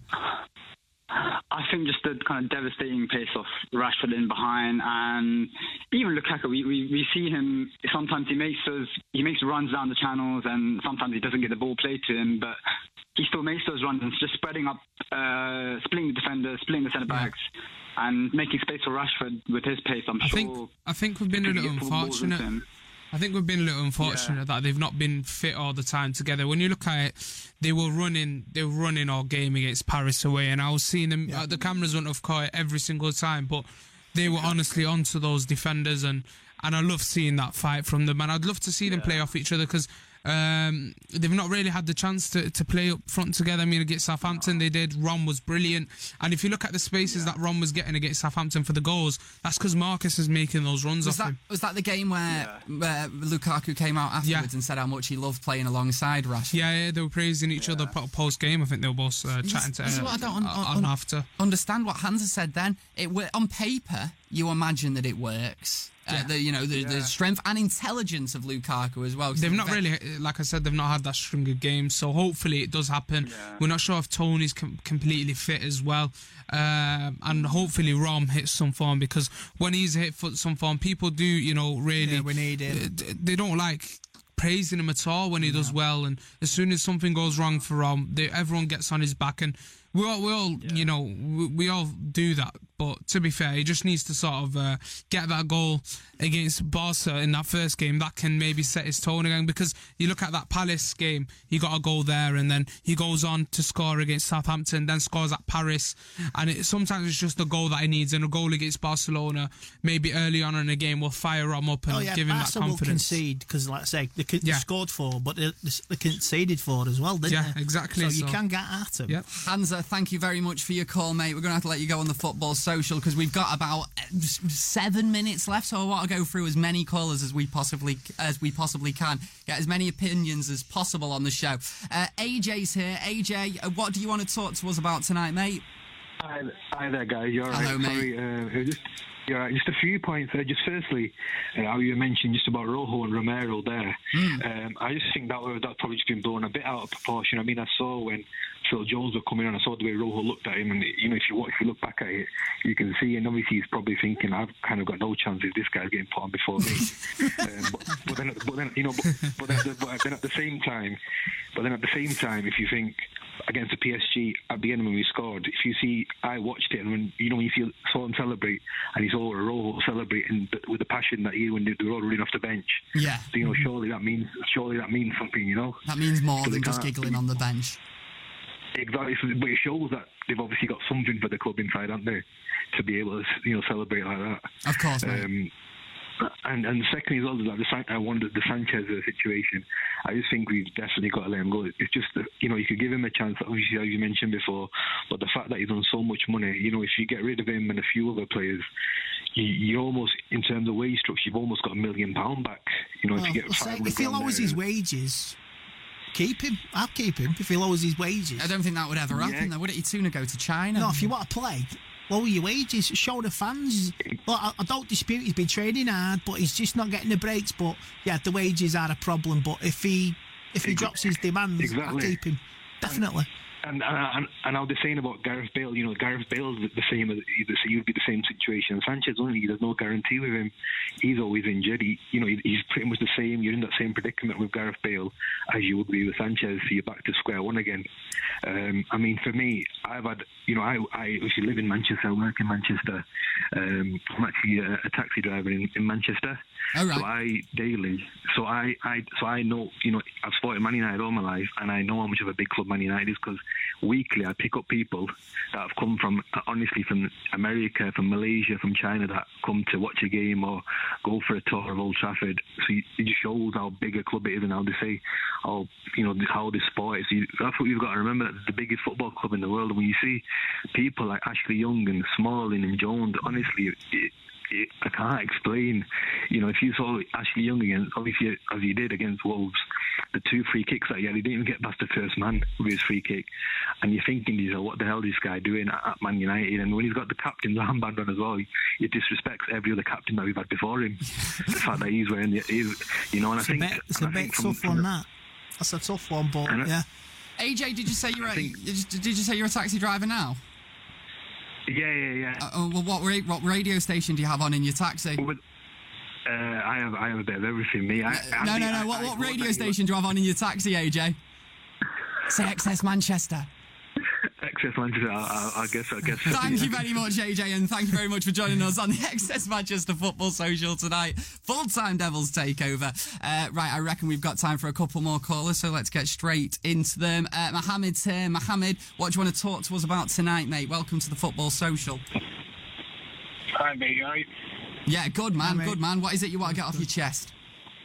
I think just the kind of devastating pace of Rashford in behind, and even Lukaku. We, we, we see him sometimes he makes those he makes runs down the channels, and sometimes he doesn't get the ball played to him, but he still makes those runs and just spreading up, uh, splitting the defenders, splitting the centre backs, and making space for Rashford with his pace. I'm I sure. think I think we've been a he can little get full balls into unfortunate. him. I think we've been a little unfortunate Yeah. that they've not been fit all the time together. When you look at it, they were running, they were running all game against Paris away, and I was seeing them. Uh, the cameras wouldn't have caught it every single time, but they were honestly onto those defenders, and and I love seeing that fight from them, and I'd love to see them play off each other because. Um, they've not really had the chance to, to play up front together. I mean, against Southampton they did. Ron was brilliant, and if you look at the spaces that Ron was getting against Southampton for the goals, that's because Marcus is making those runs Was off that him. was that the game where, where Lukaku came out afterwards Yeah. and said how much he loved playing alongside Rashford? Yeah, yeah, they were praising each other post game. I think they were both uh, This- chatting to this is uh, what I don't un- on un- after. understand what Hansa said then. It wor- on paper, you imagine that it works. Uh, Yeah. the you know the, Yeah. the strength and intelligence of Lukaku as well. 'cause They've they're not ve- really, like I said, they've not had that string of games. So hopefully it does happen. We're not sure if Tony's com- completely fit as well, um, and hopefully Rom hits some form, because when he's hit for some form, people do, you know, really. Yeah, we need him. uh, d- They don't like praising him at all when he does well, and as soon as something goes wrong for Rom, they, everyone gets on his back, and we all, we all you know, we, we all do that. But to be fair, he just needs to sort of uh, get that goal against Barca in that first game. That can maybe set his tone again, because you look at that Palace game, he got a goal there, and then he goes on to score against Southampton, then scores at Paris, and it, sometimes it's just a goal that he needs, and a goal against Barcelona, maybe early on in the game, will fire him up and Oh yeah, give him Barca that will confidence. concede because, like I say, they, con- they Yeah. scored four, but they, they conceded four as well, didn't Yeah, they? exactly, So, you so- can get at them. Yep. Hansa, thank you very much for your call, mate. We're going to have to let you go on the football social because we've got about uh, seven minutes left, so I want to go through as many callers as we possibly as we possibly can, get as many opinions as possible on the show. Uh, A J's here. A J, uh, what do you want to talk to us about tonight, mate? Hi, hi there, guys. You're all Hello, right. mate. Sorry, uh, it was just, you're right. Just a few points there. Just firstly, uh, how you mentioned just about Rojo and Romero there. Um, I just think that was, that's probably just been blown a bit out of proportion. I mean, I saw when Phil Jones were coming on, I saw the way Rojo looked at him, and you know, if you watch, if you look back at it, you can see, and obviously he's probably thinking, I've kind of got no chance if this guy's getting put on before me. um, but, but then, but then, you know, but, but, then, but then at the same time, but then at the same time, if you think against the P S G at the end when we scored, if you see, I watched it, and when you know when you see saw him celebrate, and he saw Rojo celebrating with the passion that he when they were all running off the bench. Yeah. So you know, surely that means surely that means something, you know. That means more So they than just can't- giggling on the bench. Exactly, so- but it shows that they've obviously got something for the club inside, haven't they, to be able to, you know, celebrate like that. Of course, mate. Um, and and secondly as well, like the San- I wondered the Sanchez uh, situation. I just think we've definitely got to let him go. It's just that, you know, you could give him a chance, obviously, as you mentioned before, but the fact that he's on so much money, you know, if you get rid of him and a few other players, you, you almost, in terms of wage structure, you've almost got a million pound back. You know, Well, if you get we'll say, five hundred if he grand lowers there. his wages, keep him. I'll keep him if he lowers his wages. I don't think that would ever Yeah. happen, though, would it? You'd sooner go to China. No, if you want to play, lower your wages, show the fans. Look, I, I don't dispute he's been training hard, but he's just not getting the breaks. But yeah, the wages are a problem. But if he if he Ex- drops his demands, I'll exactly. keep him. Definitely. And and and, and how they're saying about Gareth Bale, you know, Gareth Bale's the same as he would be the same situation. Sanchez only, there's no guarantee with him. He's always injured. He, you know, he, he's pretty much the same. You're in that same predicament with Gareth Bale as you would be with Sanchez. So you're back to square one again. Um, I mean, for me, I've had, you know, I I actually live in Manchester. I work in Manchester. Um, I'm actually a, a taxi driver in, in Manchester. Oh, right. So I daily, so I, I, so I know, you know, I've supported Man United all my life, and I know how much of a big club Man United is because weekly I pick up people that have come from, honestly, from America, from Malaysia, from China that come to watch a game or go for a tour of Old Trafford. So it just shows how big a club it is and how they say, how, you know, how this sport is. You, that's what you've got to remember. It's the biggest football club in the world. And when you see people like Ashley Young and Smalling and Jones, honestly, it, it, I can't explain. You know, if you saw Ashley Young against, obviously as he did against Wolves, the two free kicks that he had, he didn't even get past the first man with his free kick. And you're thinking, you know, what the hell is this guy doing at, at Man United? And when he's got the captain's armband on as well, he, he disrespects every other captain that we've had before him. The fact that he's wearing the, he's, you know, and It's I a think bit, it's and a I bit think from- tough from on the- that. That's a tough one, but And I- yeah. A J, did you say you're a, did, you, did you say you're a taxi driver now? Yeah, yeah, yeah. Uh, oh, well, what, ra- what radio station do you have on in your taxi? Uh, I have, I have a bit of everything. Me, I, I no, think no, no. I- What, I- what what radio I- station do you have on in your taxi, A J? Say Access Manchester. Access Manchester. I, I, I guess. I guess. Thank you very much, A J, and thank you very much for joining us on the Access Manchester Football Social tonight. Full-time Devils takeover. Uh, right, I reckon we've got time for a couple more callers, so let's get straight into them. Uh, Mohammed's here. Mohammed, what do you want to talk to us about tonight, mate? Welcome to the Football Social. Hi, mate. You all right? Yeah, good man, good man. What is it you want to get off your chest?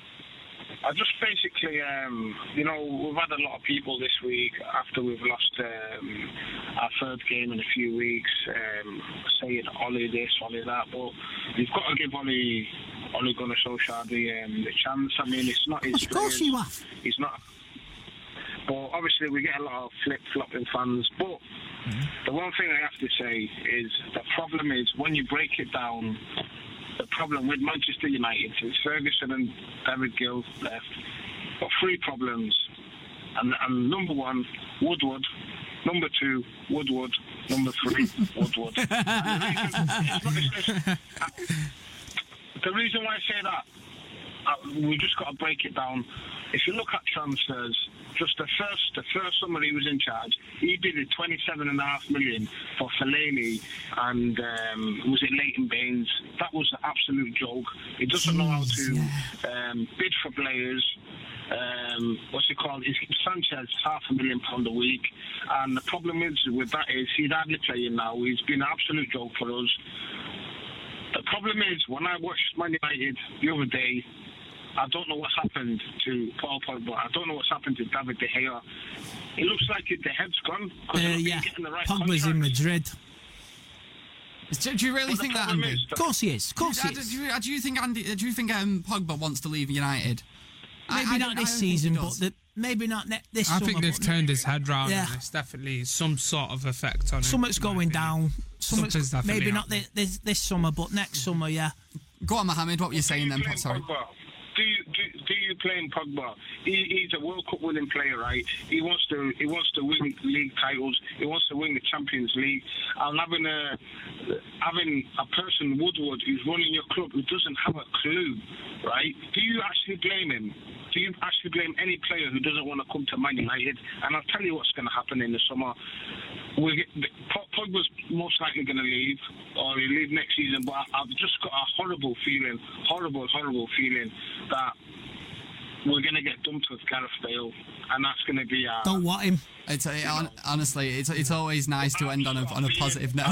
I just basically, um, you know, we've had a lot of people this week after we've lost um, our third game in a few weeks um, saying Ollie this, Ollie that, but you've got to give Ollie, Ollie Gunnar Solskjaer the, um, the chance. I mean, it's not his Of course players. you have. He's not. But obviously we get a lot of flip-flopping fans. But the one thing I have to say is the problem is when you break it down, the problem with Manchester United since Ferguson and David Gill left. Got three problems. And, and number one, Woodward. Number two, Woodward. Number three, Woodward. And the reason, the reason why I say that, uh, we just got to break it down. If you look at transfers, just the first the first summer he was in charge, he bidded twenty-seven and a half million for Fellaini and um, was it Leighton Baines? That was an absolute joke. He doesn't know how to um, bid for players. Um, what's it called? It's Sanchez, half a million pound a week. And the problem is with that is he's hardly playing now. He's been an absolute joke for us. The problem is when I watched Man United the other day, I don't know what's happened to Paul Pogba. I don't know what's happened to David De Gea. It looks like the head's gone. Uh, yeah, the right Pogba's contract. In Madrid. Do, do you really well, think that, Andy? Is, of course he is. Of course do, he is. Do you, do you think Andy? Do you think um, Pogba wants to leave United? Maybe I, not I, this I season, but the, maybe not ne- this. I summer, think they've turned his head round. Yeah. And it's definitely some sort of effect on it. Something's going down. Something's, Something's definitely maybe not this, this this summer, but next summer, yeah. Go on, Mohammed. What were you saying then? Sorry. Pogba? Do you do, do you blame Pogba? He, he's a World Cup winning player, right? He wants to he wants to win league titles. He wants to win the Champions League. And having a having a person Woodward who's running your club who doesn't have a clue, right? Do you actually blame him? Do you actually blame any player who doesn't want to come to Man United? And I'll tell you what's going to happen in the summer. We Pogba's most likely going to leave, or he'll leave next season. But I, I've just got a horrible feeling, horrible, horrible feeling that we're going to get dumped with Gareth Bale, and that's going to be our... Don't want him. It's uh, on, honestly, it's it's always nice to end on a on a positive note.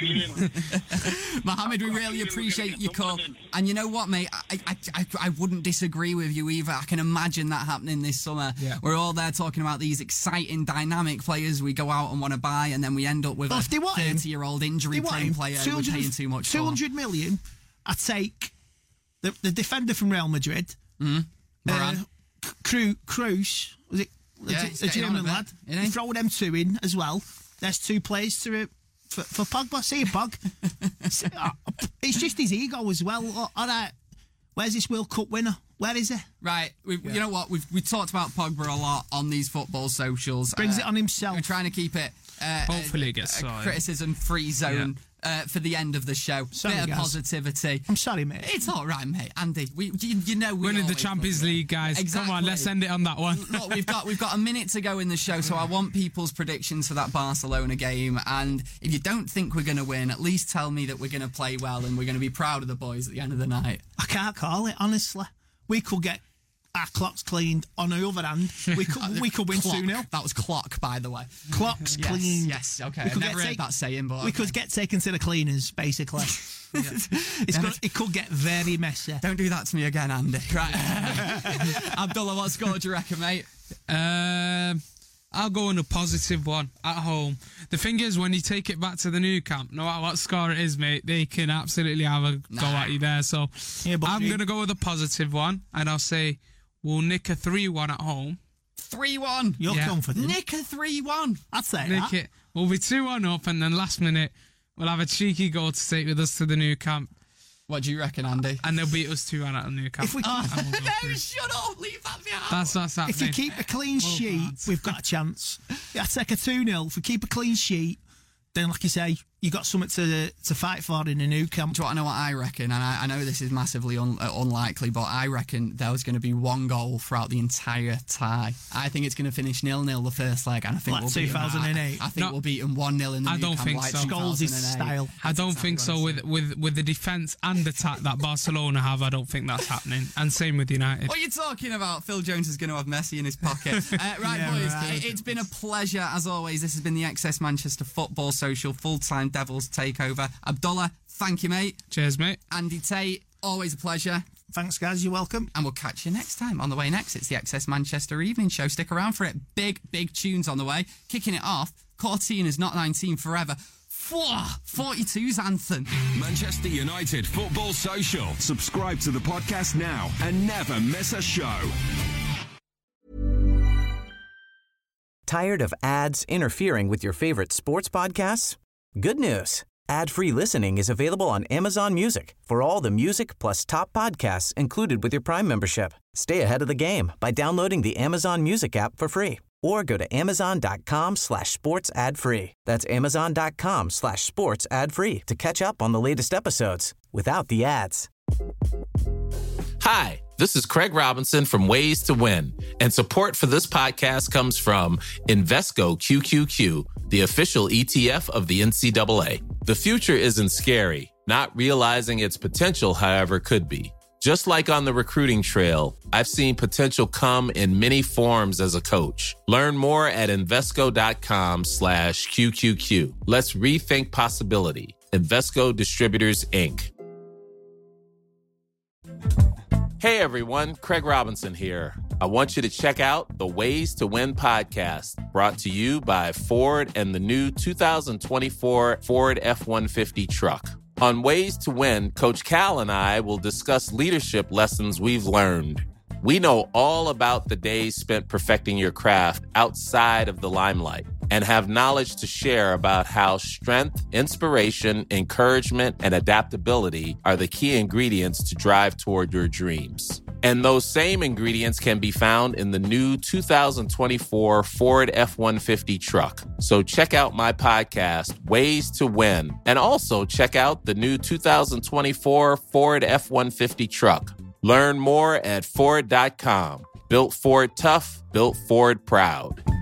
Mohammed, we really appreciate your call, and you know what, mate, I, I I I wouldn't disagree with you either. I can imagine that happening this summer. Yeah. We're all there talking about these exciting, dynamic players we go out and want to buy, and then we end up with well, a him, thirty-year-old injury-prone player we're paying too much for. two hundred million, I take the the defender from Real Madrid. Mm. Uh, Cru- Cruz, was it? Yeah, a, a German lad. Bit, throw them two in as well. There's two players to uh, for, for Pogba. See you, Pog. It's just his ego as well. All right, where's this World Cup winner? Where is he? Right, we've, yeah. You know what? We've we talked about Pogba a lot on these football socials. Brings uh, it on himself. We're trying to keep it. Uh, Hopefully, a, it gets a criticism-free zone. Yeah. Uh, for the end of the show, sorry, bit of guys. positivity. I'm sorry, mate. It's all right, mate. Andy, we you, you know we winning the Champions League, guys. Exactly. Come on, let's end it on that one. Look, we've got we've got a minute to go in the show, so I want people's predictions for that Barcelona game. And if you don't think we're going to win, at least tell me that we're going to play well and we're going to be proud of the boys at the end of the night. I can't call it, honestly. We could get our clocks cleaned. On the other hand, we could we could win two nil. That was clock, by the way. Clocks yes, cleaned. Yes, okay. I've never heard take, that saying, but we okay. could get taken to the cleaners, basically. Yeah. It's gonna, it could get very messy. Don't do that to me again, Andy. Right, Abdullah, what score do you reckon, mate? Um, I'll go on a positive one at home. The thing is, when you take it back to the new camp, no matter what score it is, mate, they can absolutely have a nah. go at you there. So yeah, I'm going to go with a positive one, and I'll say we'll nick a three one at home. three one? You're yeah. confident? Nick a three one? I'd say nick that. It. We'll be two one up, and then last minute, we'll have a cheeky goal to take with us to the new camp. What do you reckon, Andy? And they'll beat us two one at the new camp. If we oh, no, shut up! Leave that behind. That's what's happening. If you keep a clean well, sheet, lads. we've got a chance. Yeah, I take a two nil. If we keep a clean sheet, then, like you say, you got something to to fight for in a new camp. Do you want to know what I reckon? And I, I know this is massively un, uh, unlikely, but I reckon there's going to be one goal throughout the entire tie. I think it's going to finish nil nil the first leg, and I think like we'll two thousand eight. Beat them, I, I think no, we'll beat them one nil in the I new don't camp, think like so. Scholes' style. I don't exactly think so. With, with with the defence and attack that Barcelona have, I don't think that's happening. And same with United. What are you talking about? Phil Jones is going to have Messi in his pocket. uh, right, yeah, boys, right. It, it's been a pleasure, as always. This has been the X S Manchester Football Social Full-Time Devils Takeover. Abdullah, thank you, mate. Cheers, mate. Andy Tate, always a pleasure. Thanks, guys. You're welcome. And we'll catch you next time. On the way next, it's the X S Manchester Evening Show. Stick around for it. Big, big tunes on the way. Kicking it off, Cortina's Not nineteen Forever. forty-two's anthem. Manchester United Football Social. Subscribe to the podcast now and never miss a show. Tired of ads interfering with your favorite sports podcasts? Good news. Ad-free listening is available on Amazon Music for all the music plus top podcasts included with your Prime membership. Stay ahead of the game by downloading the Amazon Music app for free or go to amazon.com slash sports ad free. That's amazon.com slash sports ad free to catch up on the latest episodes without the ads. Hi, this is Craig Robinson from Ways to Win, and support for this podcast comes from Invesco Q Q Q, the official E T F of the N C double A. The future isn't scary. Not realizing its potential, however, could be. Just like on the recruiting trail, I've seen potential come in many forms as a coach. Learn more at Invesco.com slash QQQ. Let's rethink possibility. Invesco Distributors, Incorporated. Hey everyone, Craig Robinson here. I want you to check out the Ways to Win podcast, brought to you by Ford and the new two thousand twenty-four Ford F one fifty truck. On Ways to Win, Coach Cal and I will discuss leadership lessons we've learned. We know all about the days spent perfecting your craft outside of the limelight and have knowledge to share about how strength, inspiration, encouragement, and adaptability are the key ingredients to drive toward your dreams. And those same ingredients can be found in the new two thousand twenty-four Ford F one fifty truck. So check out my podcast, Ways to Win, and also check out the new two thousand twenty-four Ford F one fifty truck. Learn more at Ford dot com. Built Ford tough, built Ford proud.